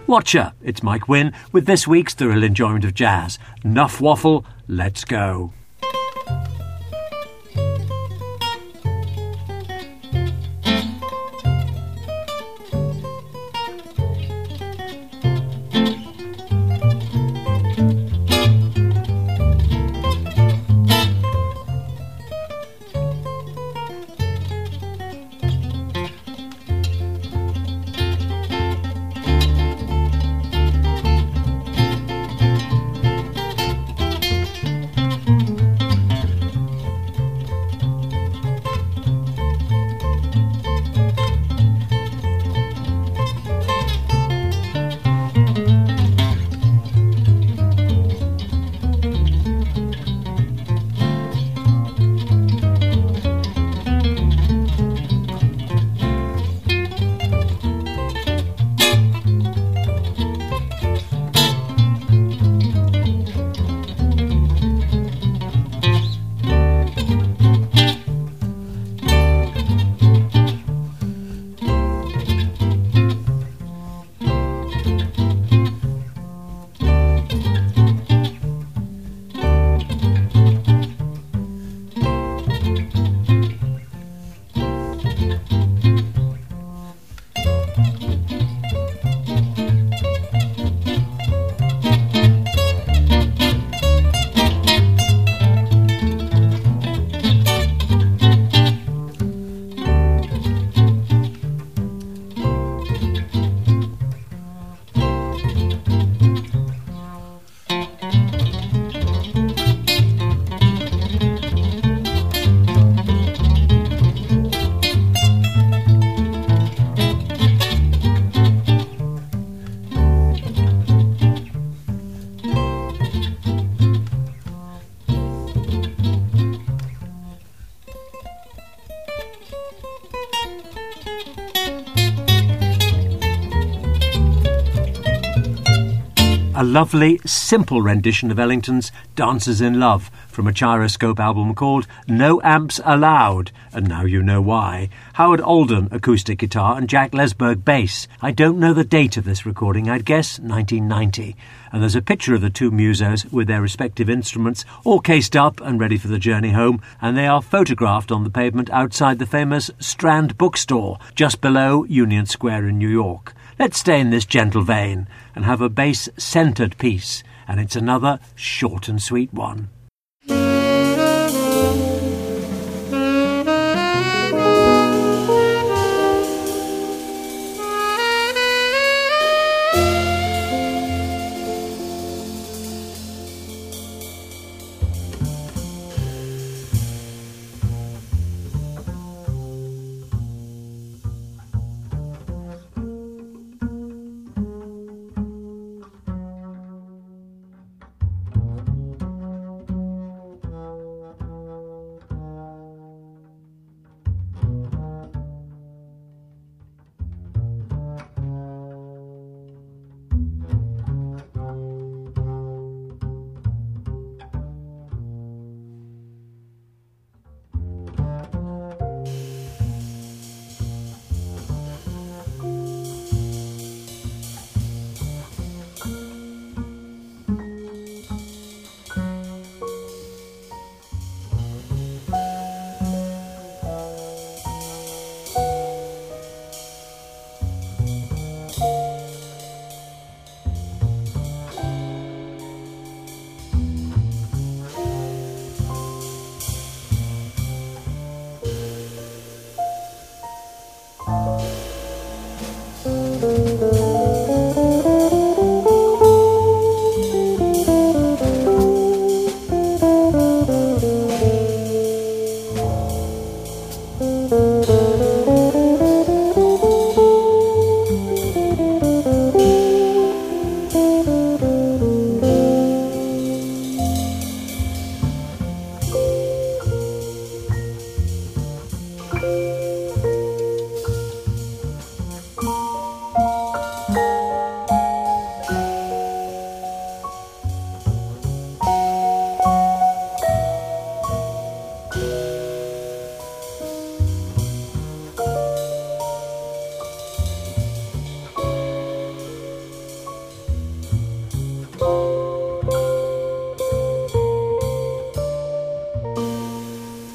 Watcher, it's Mike Wynne with this week's thrill enjoyment of jazz. Enough waffle, let's go. A lovely, simple rendition of Ellington's Dancers in Love from a Gyroscope album called No Amps Allowed, and now you know why. Howard Oldham, acoustic guitar, and Jack Lesberg, bass. I don't know the date of this recording, I'd guess 1990. And there's a picture of the two musos with their respective instruments all cased up and ready for the journey home, and they are photographed on the pavement outside the famous Strand bookstore, just below Union Square in New York. Let's stay in this gentle vein and have a bass-centred piece, and it's another short and sweet one.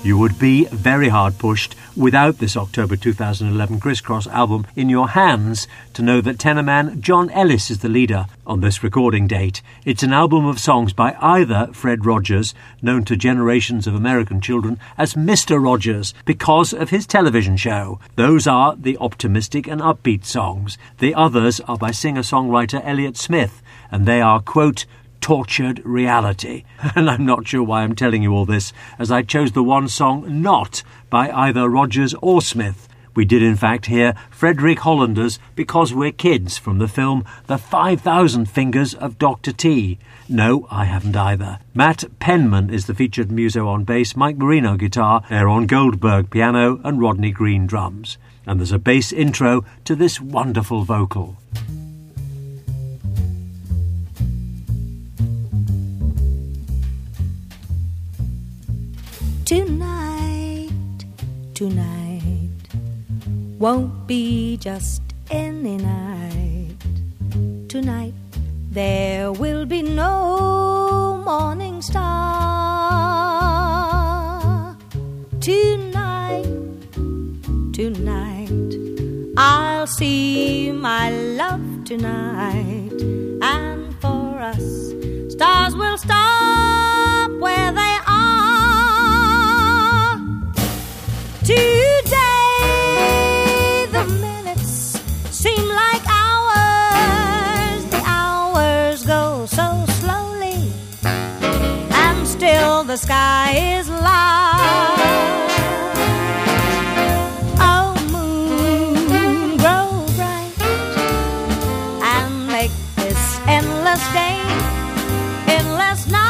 You would be very hard pushed without this October 2011 Criss Cross album in your hands to know that tenor man John Ellis is the leader on this recording date. It's an album of songs by either Fred Rogers, known to generations of American children as Mr. Rogers because of his television show. Those are the optimistic and upbeat songs. The others are by singer-songwriter Elliott Smith, and they are, quote, tortured reality. And I'm not sure why I'm telling you all this, as I chose the one song not by either Rogers or Smith. We did in fact hear Frederick Hollander's Because We're Kids from the film The 5,000 Fingers of Dr. T. No, I haven't either. Matt Penman is the featured muso on bass, Mike Marino guitar, Aaron Goldberg piano and Rodney Green drums. And there's a bass intro to this wonderful vocal. Tonight won't be just any night. Tonight there will be no morning star. Tonight I'll see my love tonight, and for us stars will stop where they are. Today the minutes seem like hours. The hours go so slowly, and still the sky is light. Oh, moon, grow bright and make this endless day endless night.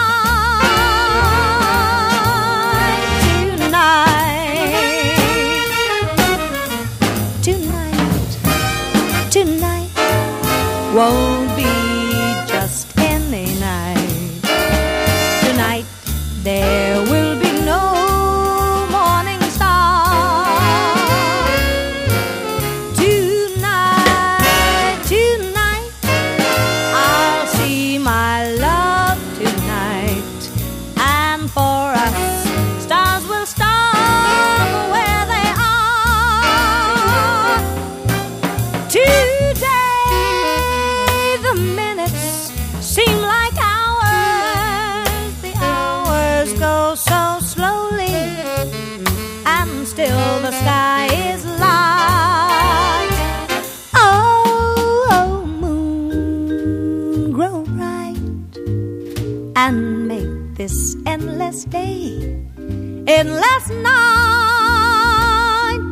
Tonight won't be just any night. Tonight there will be no morning star. Tonight I'll see my love tonight, and for us stars will stop where they are. Today the minutes seem like hours. The hours go so slowly, and still the sky is light. Oh, moon, grow bright and make this endless day endless night.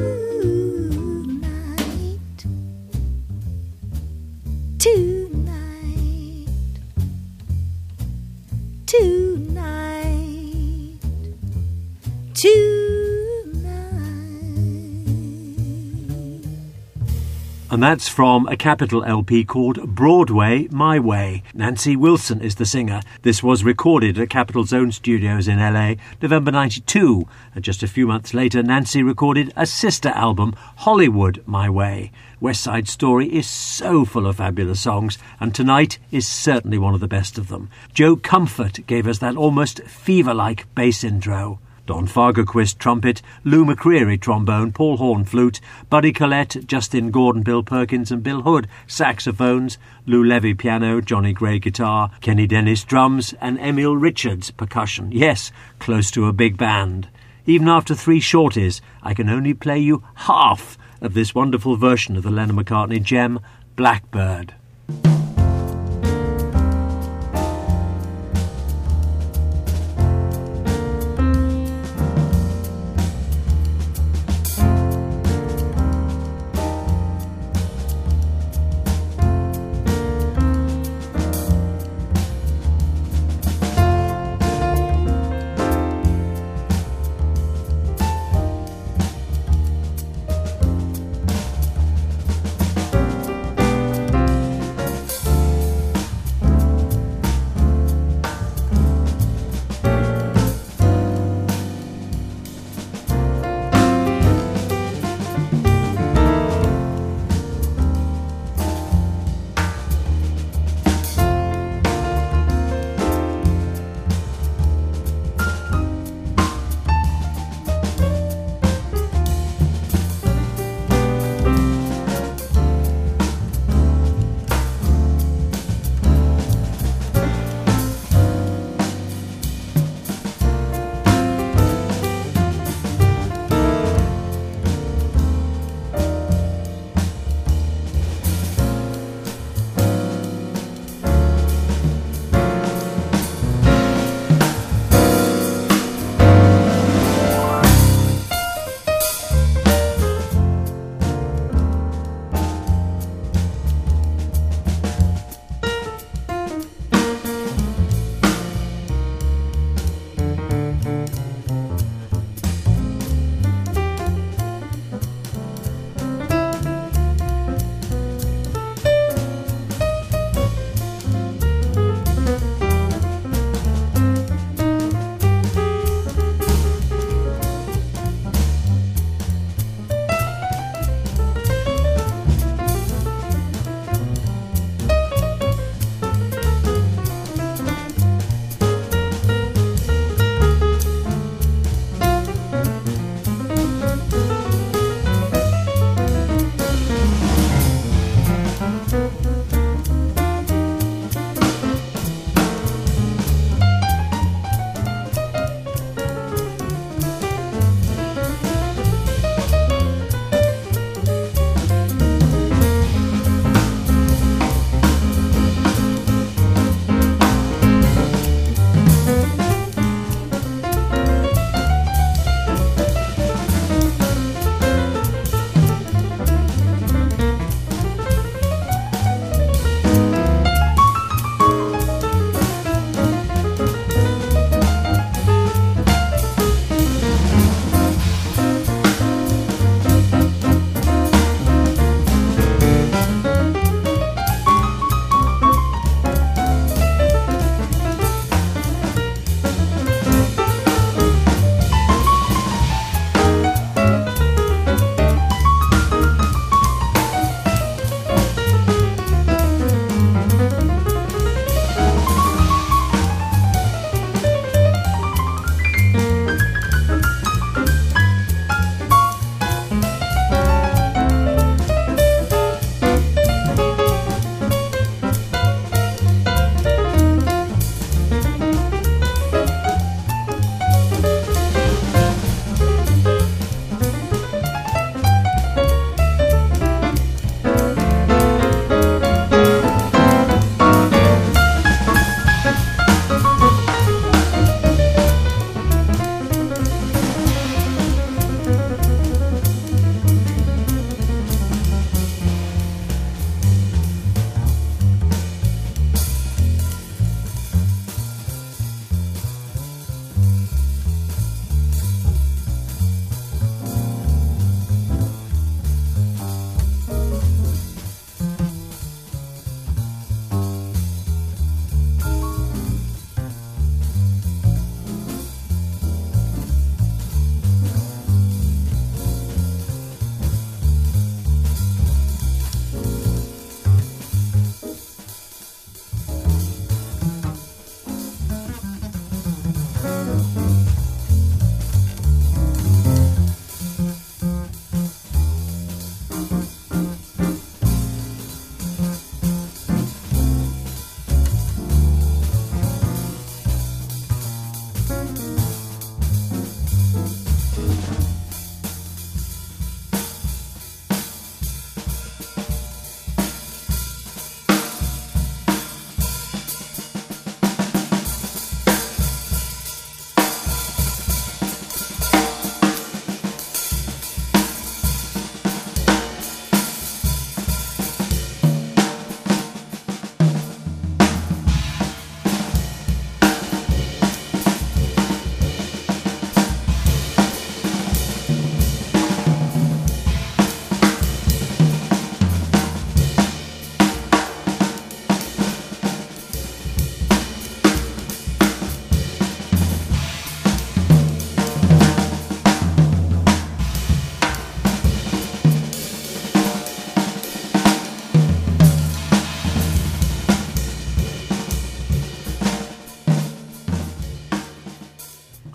And that's from a Capitol LP called Broadway, My Way. Nancy Wilson is the singer. This was recorded at Capitol's own studios in LA, November 92. And just a few months later, Nancy recorded a sister album, Hollywood, My Way. West Side Story is so full of fabulous songs, and Tonight is certainly one of the best of them. Joe Comfort gave us that almost fever-like bass intro. Don Fagerquist trumpet, Lou McCreary trombone, Paul Horn flute, Buddy Collette, Justin Gordon, Bill Perkins and Bill Hood saxophones, Lou Levy piano, Johnny Gray guitar, Kenny Dennis drums and Emil Richards percussion. Yes, close to a big band. Even after 3 shorties, I can only play you half of this wonderful version of the Lennon-McCartney gem, Blackbird.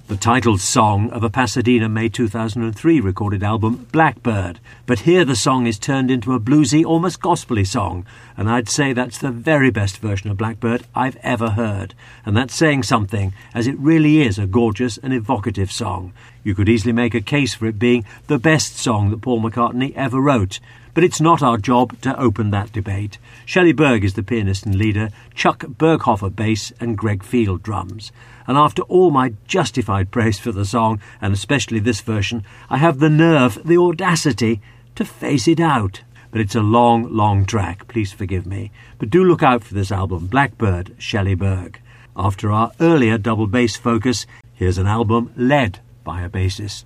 the title song of a Pasadena May 2003 recorded album, Blackbird. But here the song is turned into a bluesy, almost gospel-y song, and I'd say that's the very best version of Blackbird I've ever heard. And that's saying something, as it really is a gorgeous and evocative song. You could easily make a case for it being the best song that Paul McCartney ever wrote. But it's not our job to open that debate. Shelley Berg is the pianist and leader, Chuck Berghofer bass and Greg Field drums. And after all my justified praise for the song, and especially this version, I have the nerve, the audacity, to face it out. But it's a long, long track, please forgive me. But do look out for this album, Blackbird, Shelley Berg. After our earlier double bass focus, here's an album led by a bassist.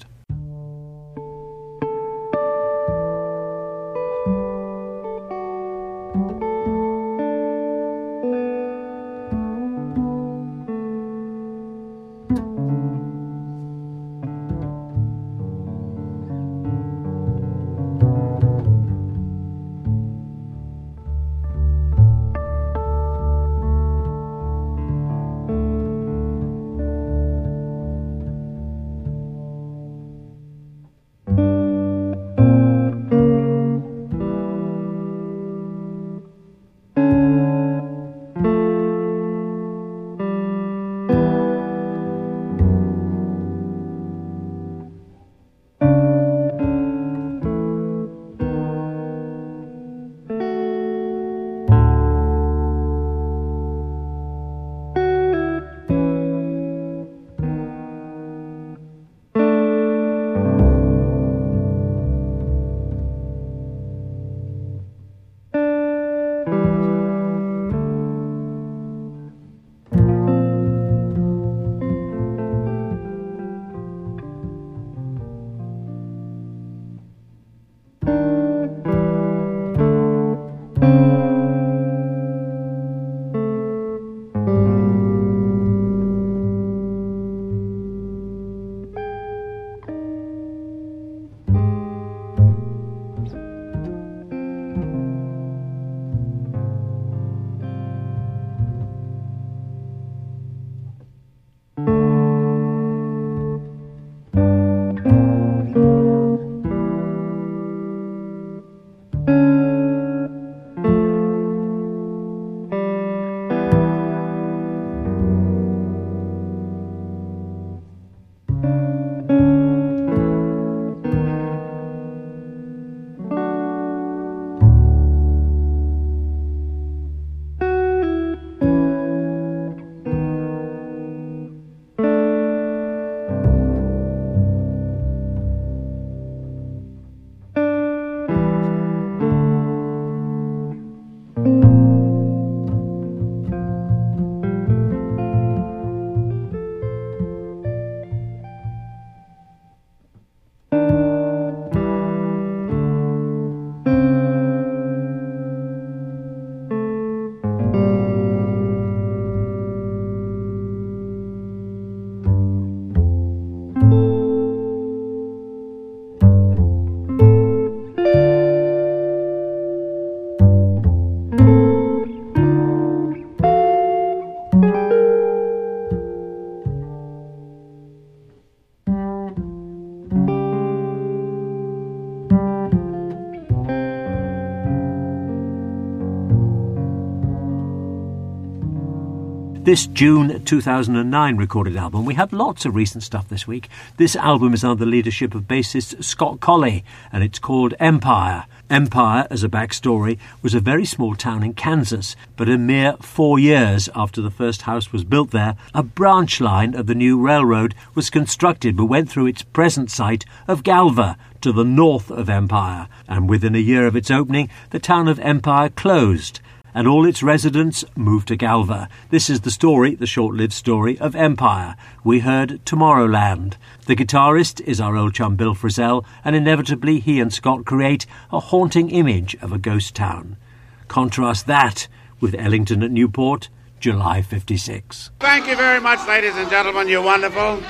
This June 2009 recorded album, we have lots of recent stuff this week. This album is under the leadership of bassist Scott Colley, and it's called Empire. Empire, as a backstory, was a very small town in Kansas, but a mere 4 years after the first house was built there, a branch line of the new railroad was constructed but went through its present site of Galva to the north of Empire, and within a year of its opening, the town of Empire closed, and all its residents moved to Galva. This is the story, the short-lived story, of Empire. We heard Tomorrowland. The guitarist is our old chum Bill Frisell, and inevitably he and Scott create a haunting image of a ghost town. Contrast that with Ellington at Newport, July 56. Thank you very much, ladies and gentlemen. You're wonderful.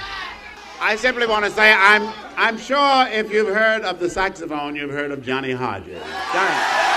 I simply want to say I'm sure if you've heard of the saxophone, you've heard of Johnny Hodges. Johnny.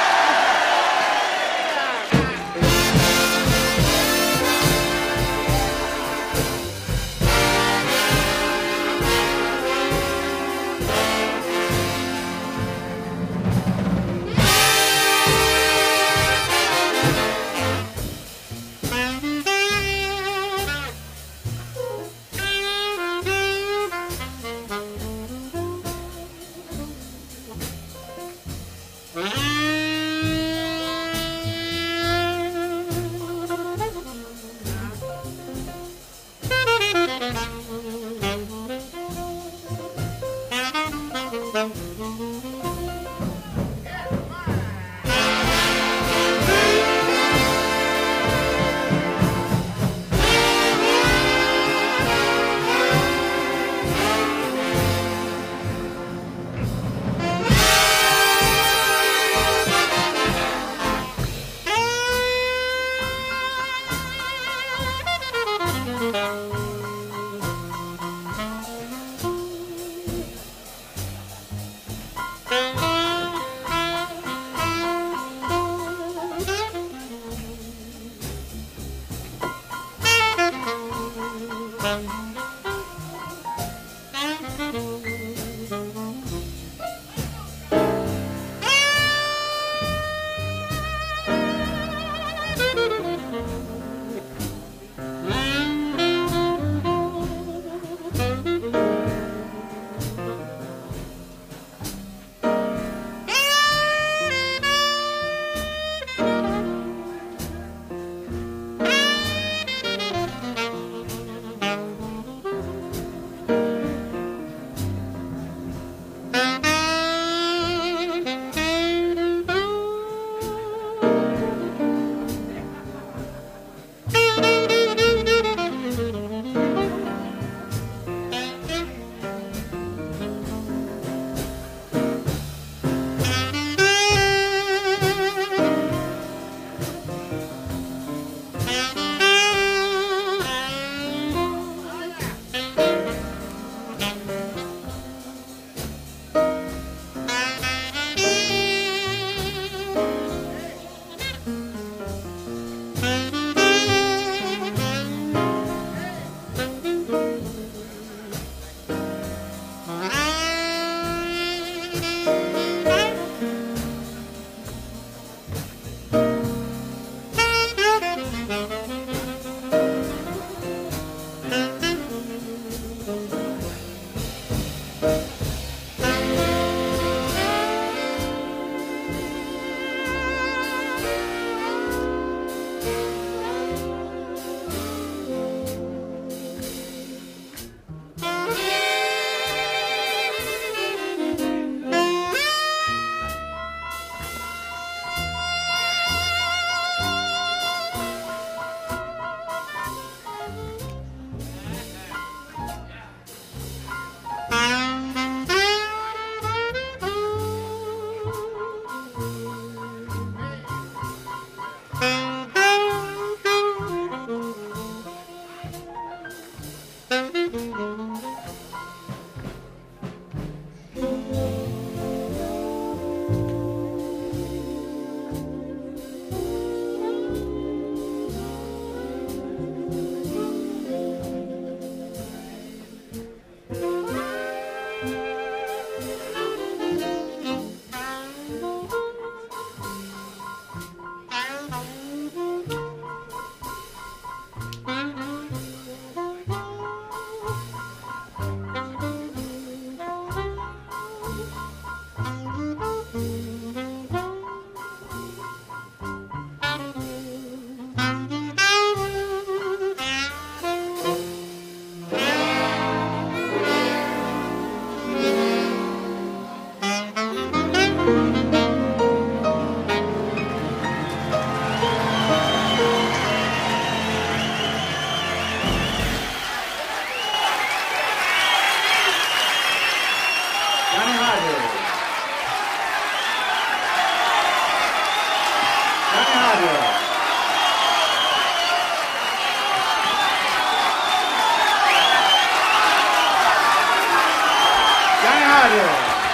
you.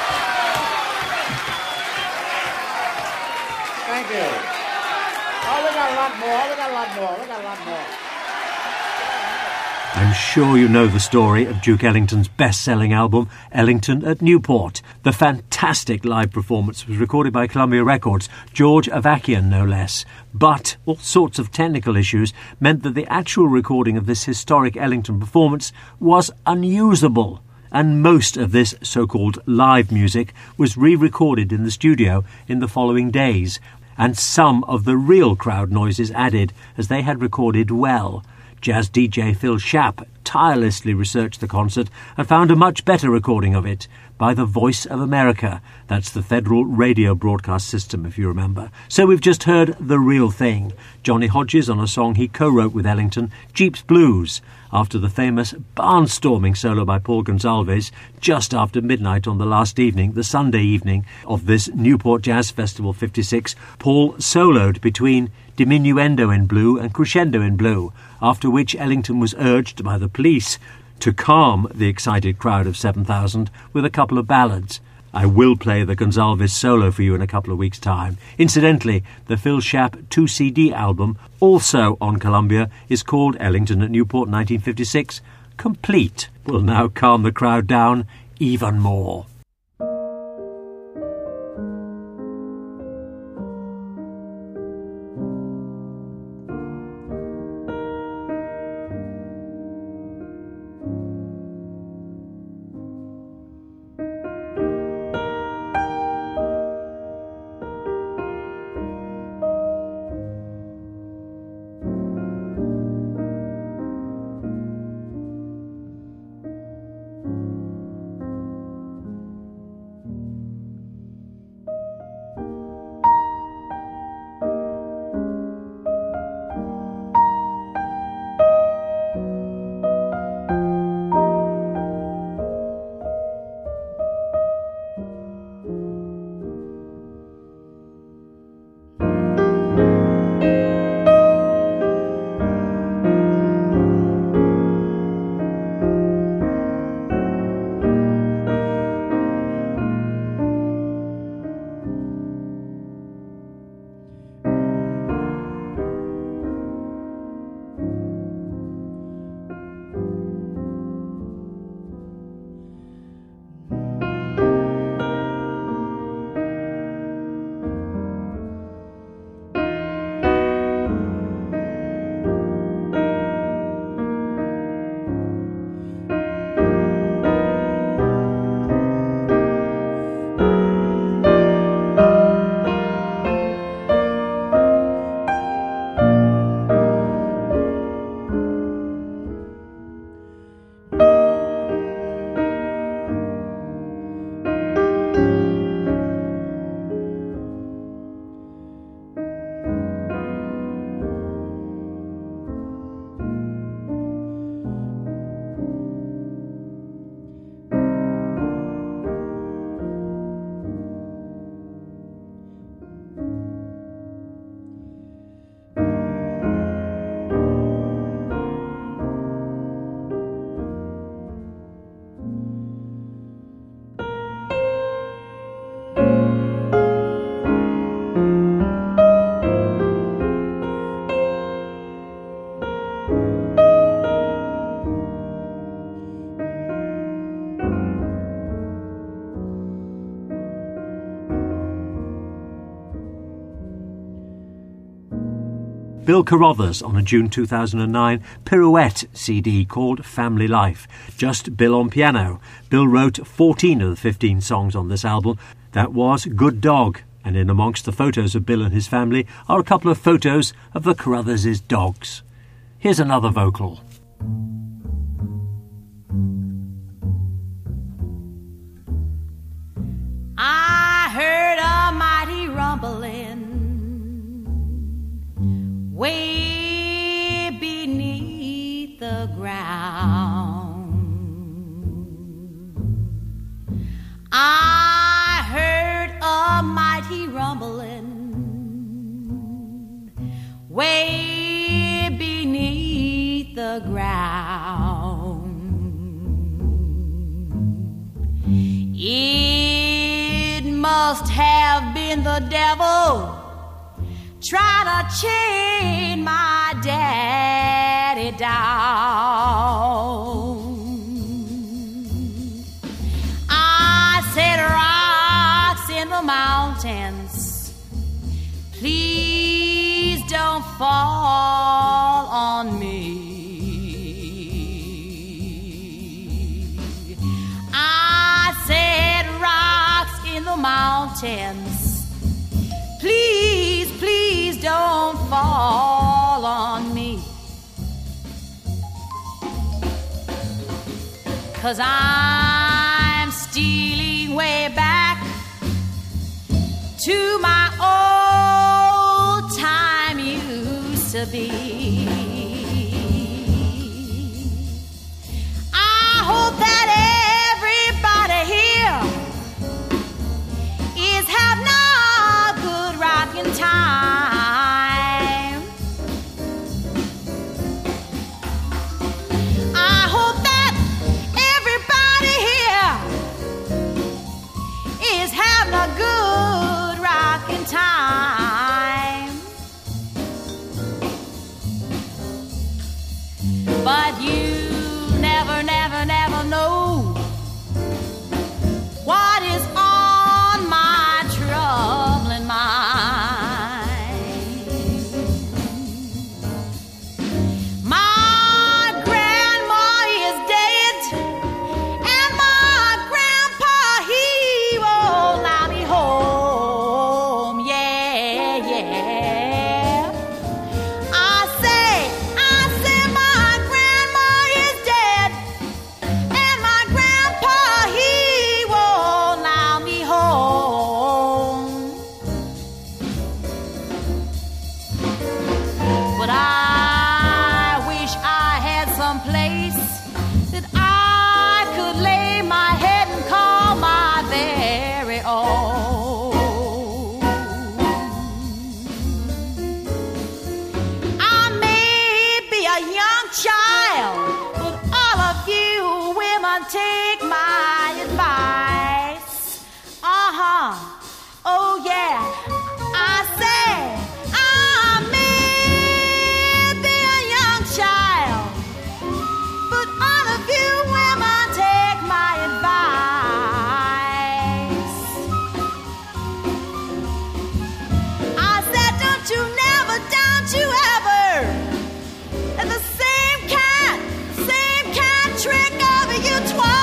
Thank you. Oh, we got a lot more. I'm sure you know the story of Duke Ellington's best-selling album, Ellington at Newport. The fantastic live performance was recorded by Columbia Records, George Avakian no less. But all sorts of technical issues meant that the actual recording of this historic Ellington performance was unusable. And most of this so-called live music was re-recorded in the studio in the following days, and some of the real crowd noises added, as they had recorded well. Jazz DJ Phil Schaap tirelessly researched the concert and found a much better recording of it by the Voice of America. That's the federal radio broadcast system, if you remember. So we've just heard the real thing. Johnny Hodges on a song he co-wrote with Ellington, Jeep's Blues, after the famous barnstorming solo by Paul Gonsalves just after midnight on the last evening, the Sunday evening of this Newport Jazz Festival 56. Paul soloed between Diminuendo in blue and Crescendo in blue, after which Ellington was urged by the police to calm the excited crowd of 7,000 with a couple of ballads. I will play the Gonsalves solo for you in a couple of weeks' time. Incidentally, the Phil Schaap 2-CD album, also on Columbia, is called Ellington at Newport 1956. Complete will now calm the crowd down even more. Bill Carruthers on a June 2009 Pirouette CD called Family Life. Just Bill on piano. Bill wrote 14 of the 15 songs on this album. That was Good Dog. And in amongst the photos of Bill and his family are a couple of photos of the Carruthers' dogs. Here's another vocal. I heard a mighty rumbling way beneath the ground. I heard a mighty rumbling way beneath the ground. It must have been the devil trying to chain my daddy down. I said, rocks in the mountains, please don't fall on me. I said, rocks in the mountains, please, please don't fall on me. 'Cause I'm stealing way back to my old time used to be. I hope that everybody here is having a good rockin' time. I hope that everybody here is having a good rockin' time. But you never, never, never know what is on my troubling mind. My grandma is dead, and my grandpa, he won't allow me home. Yeah, yeah. I say, my grandma is dead, and my grandpa, he won't allow me home. But I wish I had some place that I could lay my head and call my very own. I may be a young child, but all of you women take my advice. Oh yeah. I say I may be a young child, but all of you women take my advice. I said, don't you ever let the same cat trick over you twice.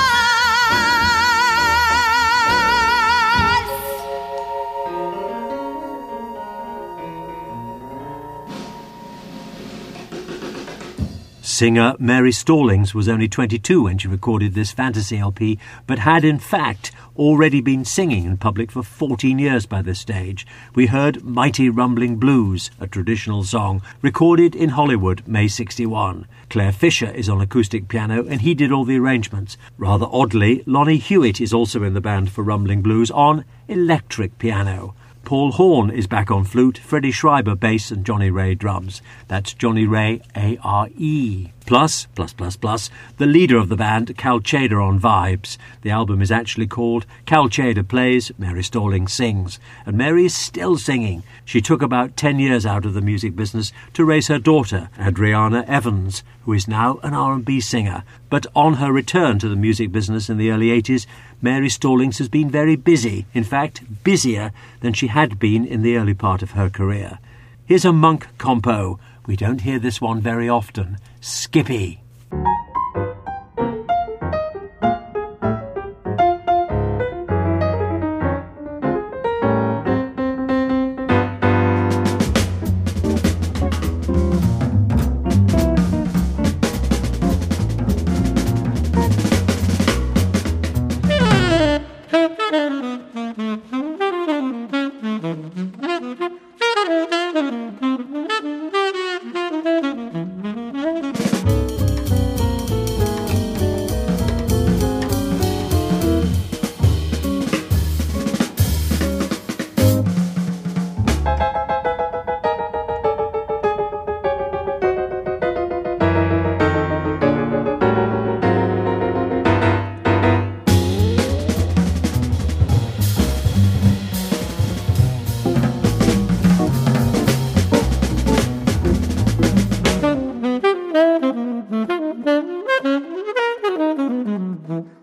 Singer Mary Stallings was only 22 when she recorded this fantasy LP, but had in fact already been singing in public for 14 years by this stage. We heard Mighty Rumbling Blues, a traditional song, recorded in Hollywood, May 61. Claire Fisher is on acoustic piano and he did all the arrangements. Rather oddly, Lonnie Hewitt is also in the band for Rumbling Blues on electric piano. Paul Horn is back on flute, Freddie Schreiber bass and Johnny Ray drums. That's Johnny Ray, A-R-E. Plus, the leader of the band, Cal Tjader on vibes. The album is actually called Cal Tjader Plays, Mary Stallings Sings. And Mary is still singing. She took about 10 years out of the music business to raise her daughter, Adriana Evans, who is now an R&B singer. But on her return to the music business in the early 80s, Mary Stallings has been very busy. In fact, busier than she had been in the early part of her career. Here's a Monk compo. We don't hear this one very often. Skippy.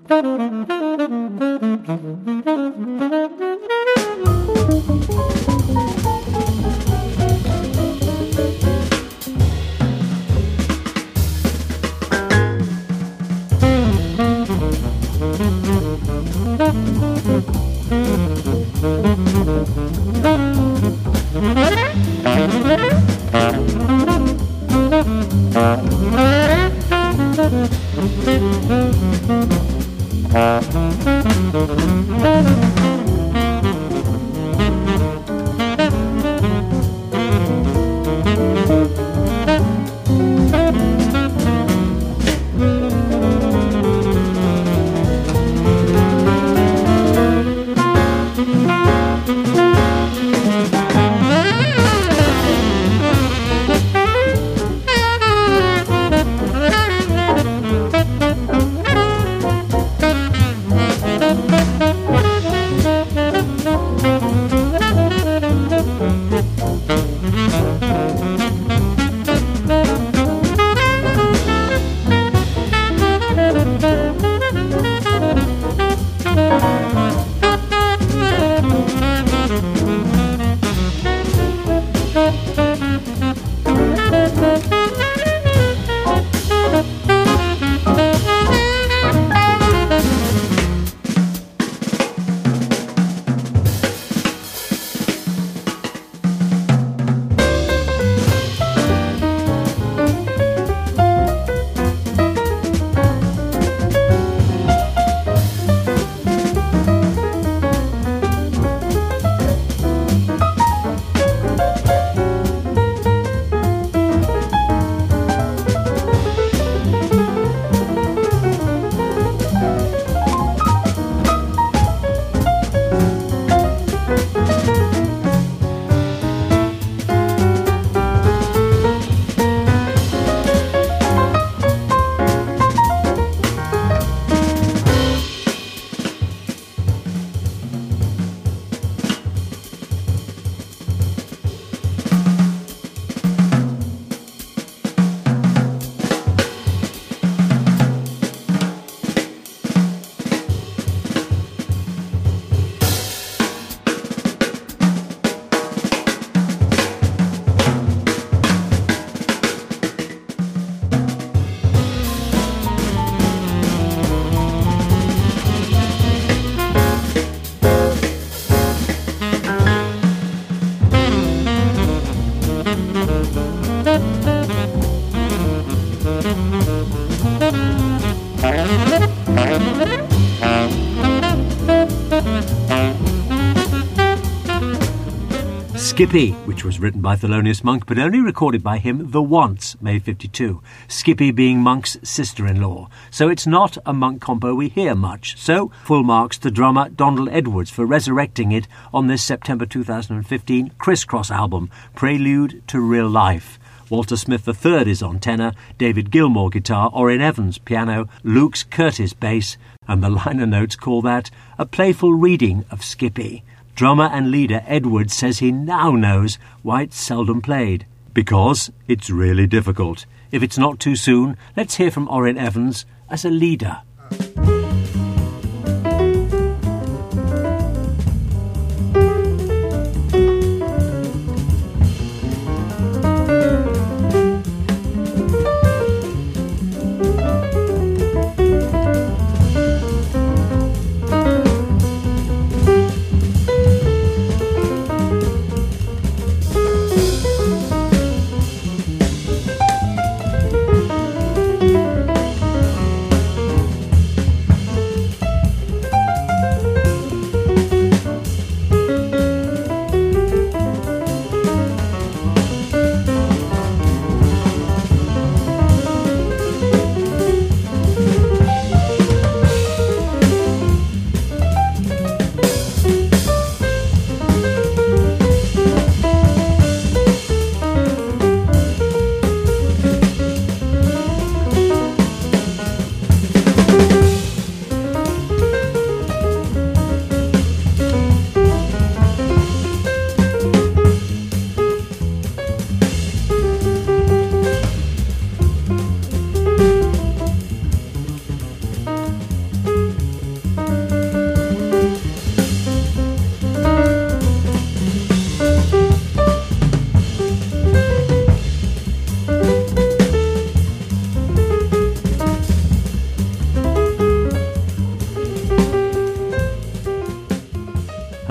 Skippy, which was written by Thelonious Monk but only recorded by him the once, May 52, Skippy being Monk's sister-in-law. So it's not a Monk compo we hear much. So, full marks to drummer Donald Edwards for resurrecting it on this September 2015 Criss-Cross album, Prelude to Real Life. Walter Smith III is on tenor, David Gilmour guitar, Orrin Evans piano, Luke Curtis bass, and the liner notes call that a playful reading of Skippy. Drummer and leader Edwards says he now knows why it's seldom played. Because it's really difficult. If it's not too soon, let's hear from Orrin Evans as a leader.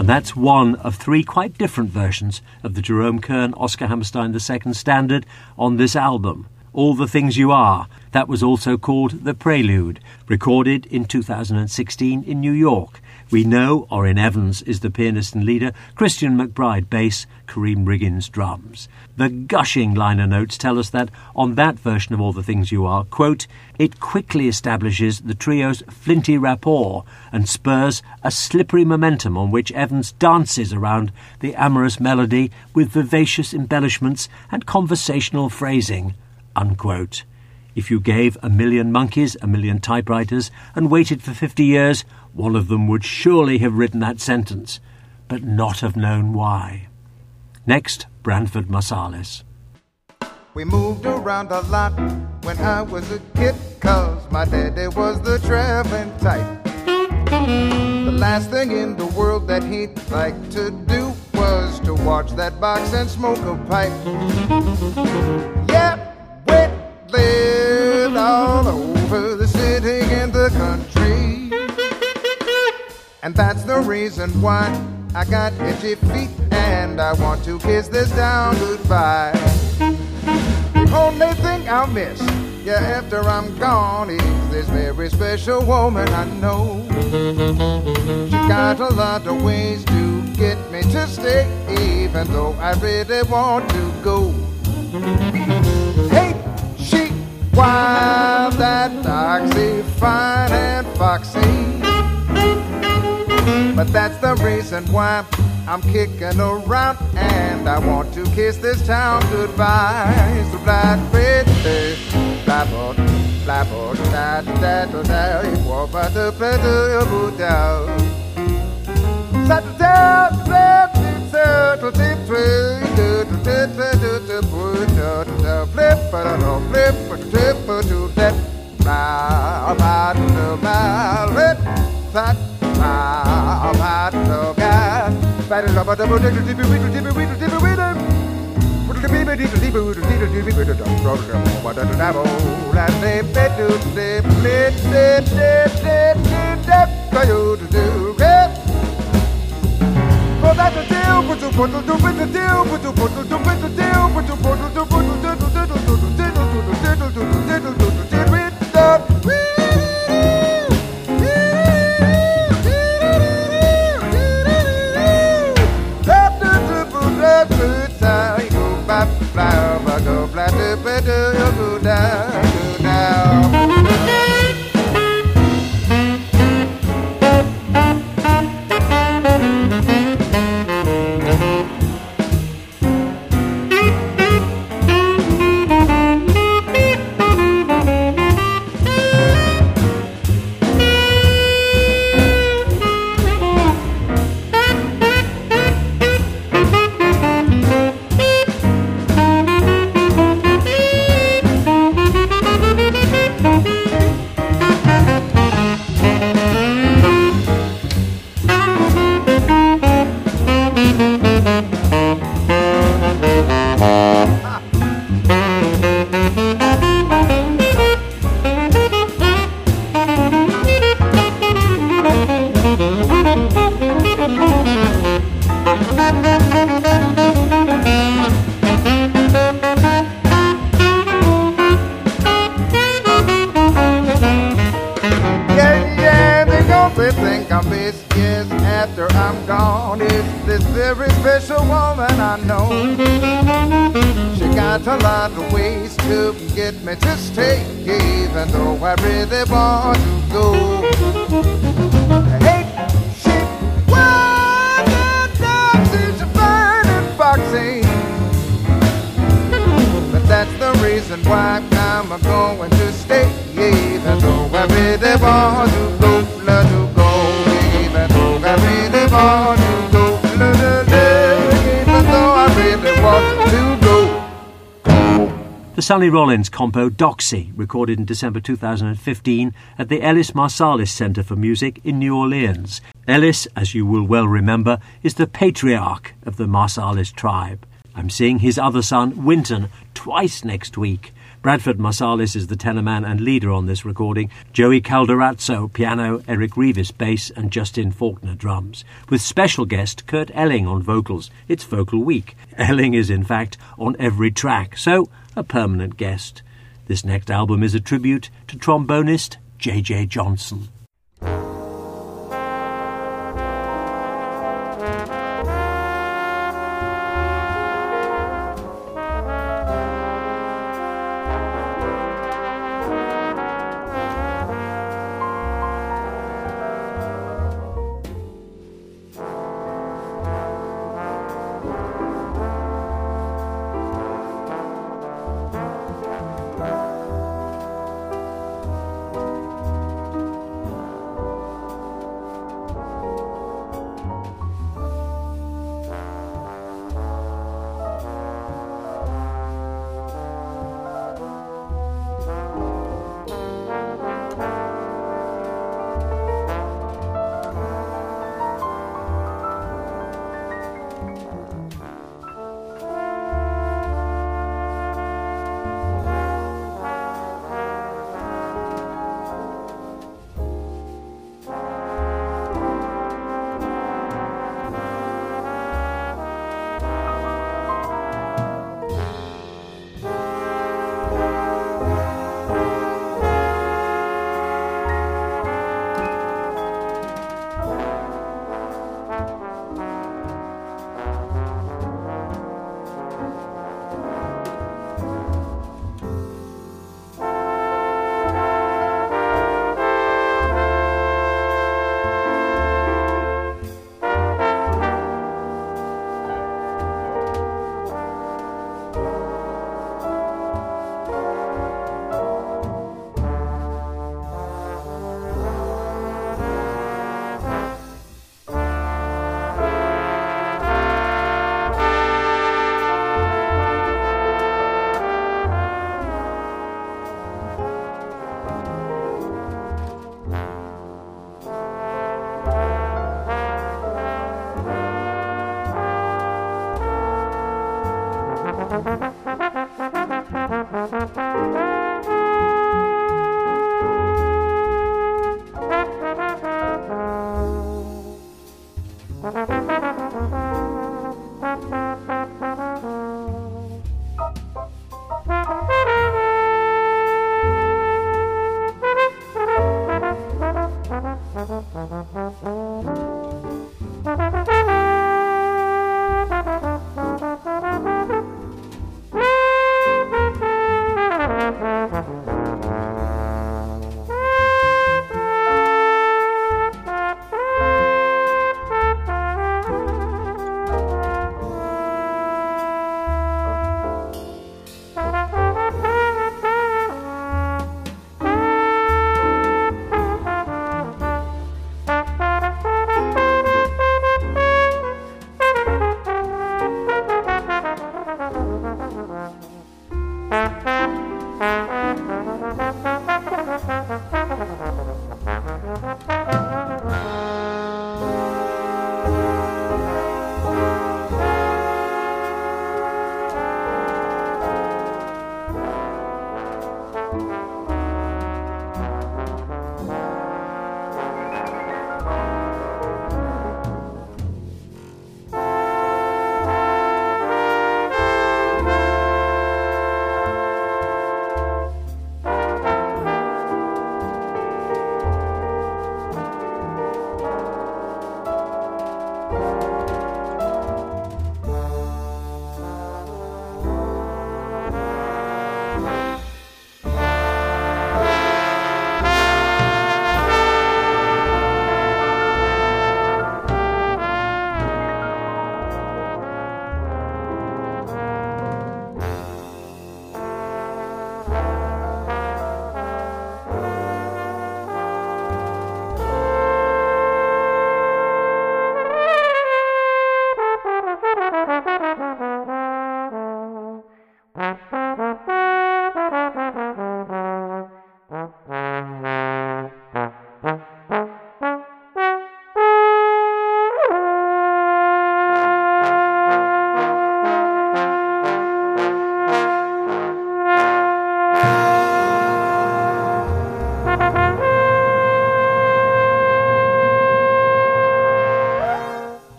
And that's one of three quite different versions of the Jerome Kern Oscar Hammerstein II standard on this album. All the Things You Are. That was also called The Prelude, recorded in 2016 in New York. We know Orrin Evans is the pianist and leader, Christian McBride bass, Kareem Riggins drums. The gushing liner notes tell us that on that version of All the Things You Are, quote, it quickly establishes the trio's flinty rapport and spurs a slippery momentum on which Evans dances around the amorous melody with vivacious embellishments and conversational phrasing, unquote. If you gave 1,000,000 monkeys 1,000,000 typewriters and waited for 50 years, one of them would surely have written that sentence, but not have known why. Next, Branford Marsalis. We moved around a lot when I was a kid, 'cause my daddy was the traveling type. The last thing in the world that he'd like to do was to watch that box and smoke a pipe. Yeah, we lived all over the city and the country, and that's the reason why I got itchy feet and I want to kiss this town goodbye. The only thing I'll miss, yeah, after I'm gone is this very special woman I know. She got a lot of ways to get me to stay, even though I really want to go. Hey, she wild, that doxy, fine and foxy, but that's the reason why I'm kicking around and I want to kiss this town goodbye. So blackbird, blackbird, blackbird, da da da da, walk by the pleasure of down. Saturday, settle deep, flip, to that, The Sonny Rollins compo Doxy, recorded in December 2015 at the Ellis Marsalis Center for Music in New Orleans. Ellis, as you will well remember, is the patriarch of the Marsalis tribe. I'm seeing his other son, Wynton, twice next week. Bradford Marsalis is the tenor man and leader on this recording, Joey Calderazzo, piano, Eric Revis, bass, and Justin Faulkner, drums, with special guest Kurt Elling on vocals. It's Vocal Week. Elling is, in fact, on every track, so a permanent guest. This next album is a tribute to trombonist J.J. Johnson.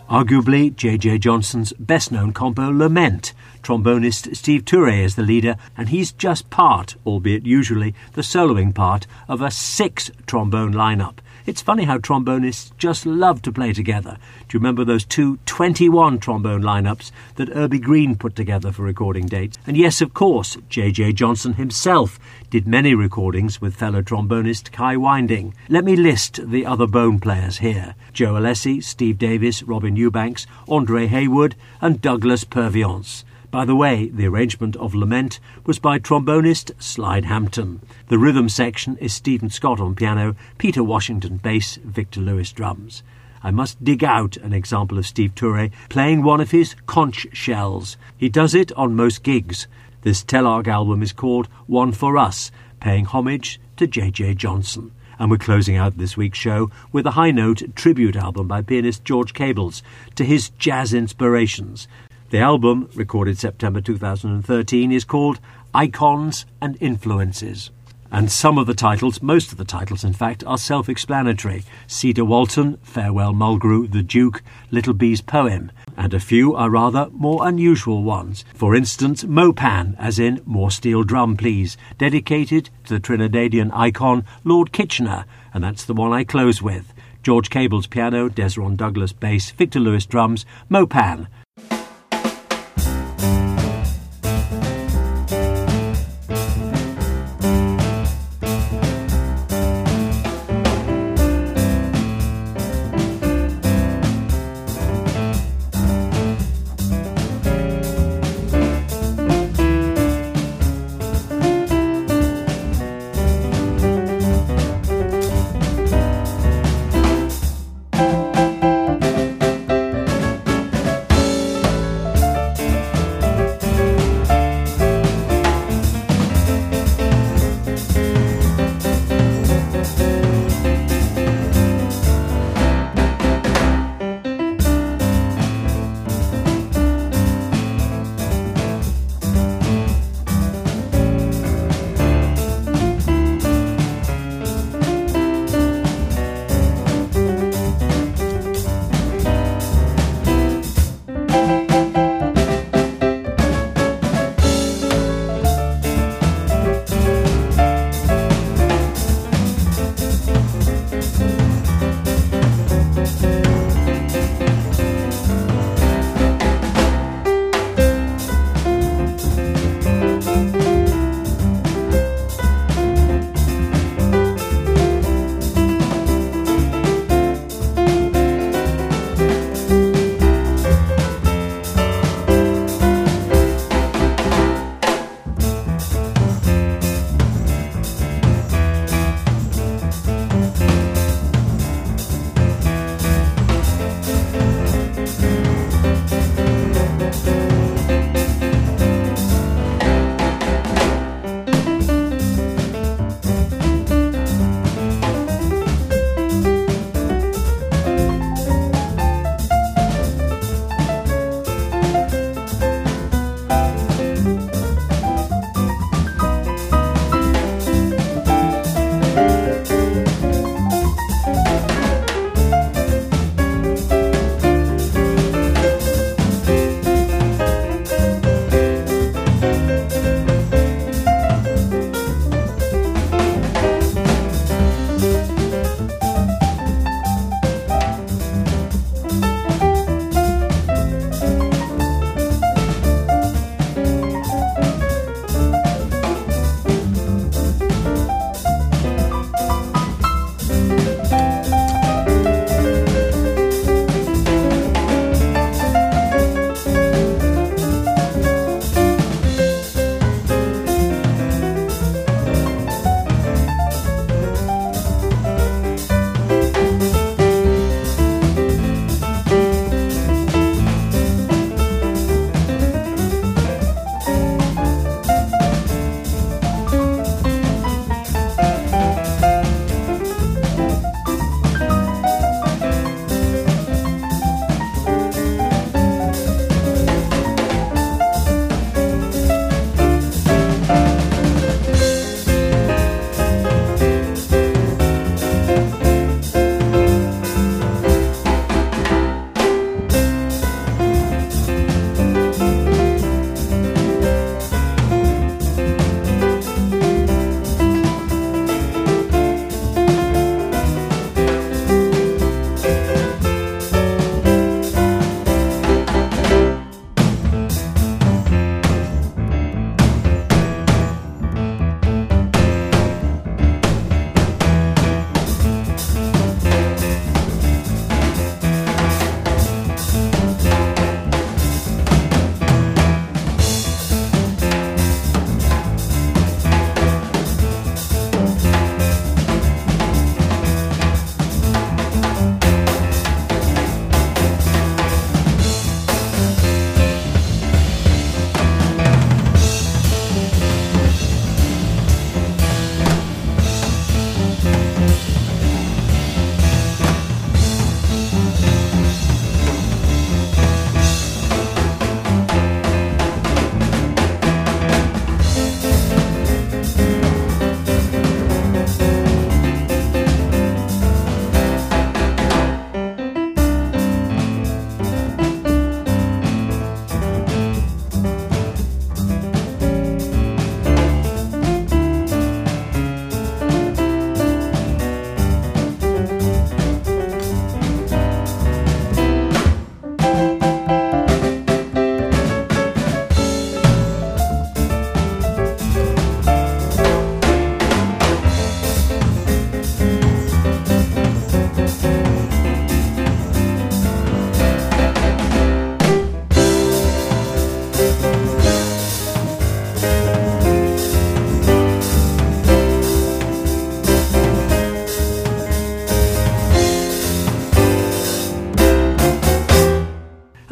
Arguably J.J. Johnson's best-known compo, Lament. Trombonist Steve Turre is the leader, and he's just part, albeit usually the soloing part, of a 6-trombone lineup. It's funny how trombonists just love to play together. Do you remember those two 21-trombone lineups that Urbie Green put together for recording dates? And yes, of course, J.J. Johnson himself did many recordings with fellow trombonist Kai Winding. Let me list the other bone players here. Joe Alessi, Steve Davis, Robin Eubanks, Andre Haywood and Douglas Purviance. By the way, the arrangement of Lament was by trombonist Slide Hampton. The rhythm section is Stephen Scott on piano, Peter Washington bass, Victor Lewis drums. I must dig out an example of Steve Turre playing one of his conch shells. He does it on most gigs. This Telarc album is called One for Us, paying homage to J.J. Johnson. And we're closing out this week's show with a high note tribute album by pianist George Cables to his jazz inspirations. The album, recorded September 2013, is called Icons and Influences. And some of the titles, most of the titles in fact, are self-explanatory. Cedar Walton, Farewell Mulgrew, The Duke, Little Bee's Poem. And a few are rather more unusual ones. For instance, Mopan, as in More Steel Drum Please, dedicated to the Trinidadian icon Lord Kitchener. And that's the one I close with. George Cables piano, Desron Douglas bass, Victor Lewis drums, Mopan.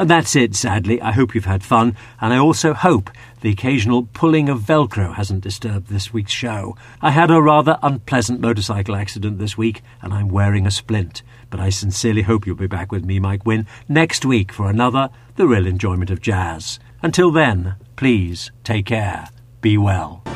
And that's it, sadly. I hope you've had fun, and I also hope the occasional pulling of Velcro hasn't disturbed this week's show. I had a rather unpleasant motorcycle accident this week, and I'm wearing a splint. But I sincerely hope you'll be back with me, Mike Wynne, next week for another The Real Enjoyment of Jazz. Until then, please take care. Be well.